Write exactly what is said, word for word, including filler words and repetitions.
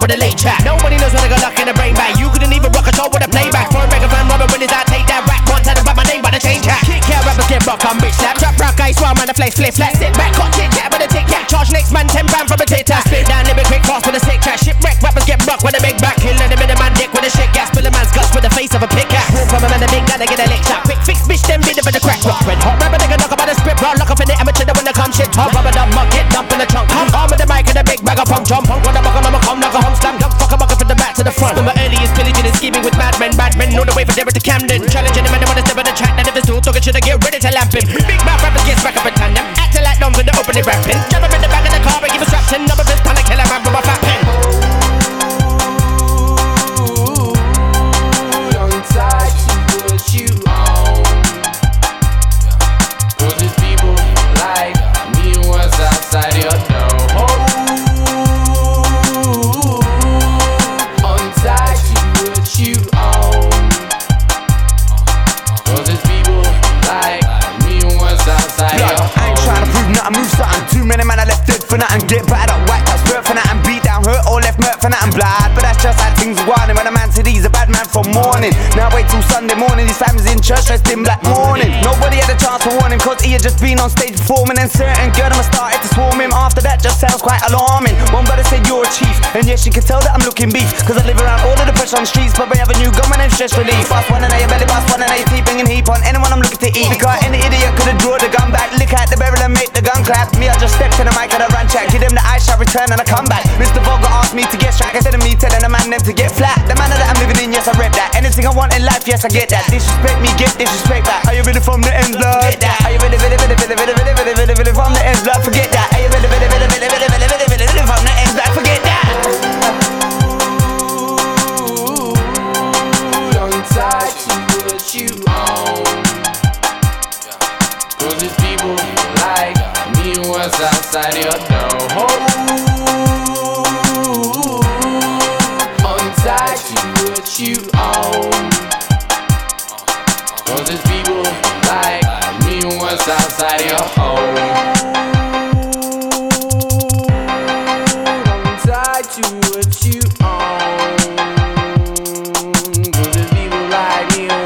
with a late track. Nobody knows when I got luck in the brain bag. You couldn't even rock a show with a playback. For a mega fan, Robert Williams, I take that rap. One time about my name, but I change that. Kick out rappers get rock, I'm bitch slap. Trap rock, I swear man, the flex flip flat. Sit back, got chit chat, but the tick cat. Charge next man, ten pound from a tit tat. Spit down, live it quick, fast with a sick track. Shipwreck, rappers get rock with a big back. Killing them in a man dick with a shit gas. Spill a man's guts with the face of a pick cat. Walk from a man, a big guy, they get a lick shot. Quick fix, bitch, then beat it for the crack rock. Red hot rapper, they can knock about the script. Rock, lock up in the amateur, when they come shit top. Rubber dub, mug, get dump in the trunk. Come arm with the mic and a big bag of punk. Jump punk, when I'm bucking, I'ma come, knock a home slam. Dump, fuck a bucket from the back to the front. From my earliest pillaging and scheming with madmen. Badmen, all the way from Derry to Camden. Challenging them and they wanna step on the track. And if it's too talking shit, I get ready to lamp him. Big mouth rappers gets back up in tandem. Acting like doms when they openly rapping. Jump up in the back of the car and give a straps in. Number fist, time to kill a man from a fat pen. Don't try to put you on. Cause there's people like me was outside your door. Untied to put you on. Cause there's people like me was outside your door. I ain't trying to prove nothing, move something. Too many man I left dead for nothing. Get battered up, whacked up, spurt for nothing. Beat down, hurt or left murk for nothing. Blood, but that's just how things are running. When a man said he's a bad man from morning. Now wait till Sunday morning, his family's in church dressed in black mourning. Nobody had a chance to warn him, cause he had just been on stage performing. And certain girl them started to swarm him. After that just sounds quite alarming. One brother said you're a chief, and yes you can tell that I'm looking beef. Cause I live around all of the pressure on the streets. But I have a new gun, my name's Stress Relief. Boss one and a belly, boss one and a teeth, bringing heap on anyone I'm looking to eat. Because any idiot could've drawn the gun back. Lick out the barrel and make the gun clap. Me I just stepped in the mic and I ran track. Give them the I shall return and I come back. Mister Vogel asked me to get strack. Instead of me telling a man them to get flat. The manner that I'm living in, yes I rep that. Anything I want in life, yes I get that. Disrespect me, get disrespect back. Are you ready from the ends, love? Get that. Are you ready, ready, ready, ready, ready, ready, ready, ready, ready from the ends, love? Forget that. Are you ready, ready, ready, ready, ready, ready, ready, ready, ready from the ends, love? Forget that. Don't try to put you on. Cause there's people like me was outside your door. Untied to put you on. Cause there's people like me was outside your home. Untied to put you on. Cause there's people like me